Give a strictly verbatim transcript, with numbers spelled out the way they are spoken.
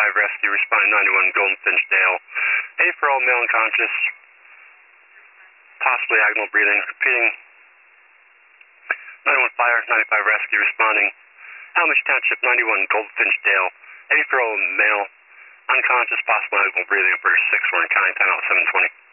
ninety-five rescue, responding ninety-one Golden Finch Dale. A for all, male unconscious, possibly agonal breathing. Repeating, ninety-one fire, ninety-five rescue, responding Hellmich Township, ninety-one Golden Finch Dale. A for all, male unconscious, possible agonal breathing for six, we're in county, time out seven twenty.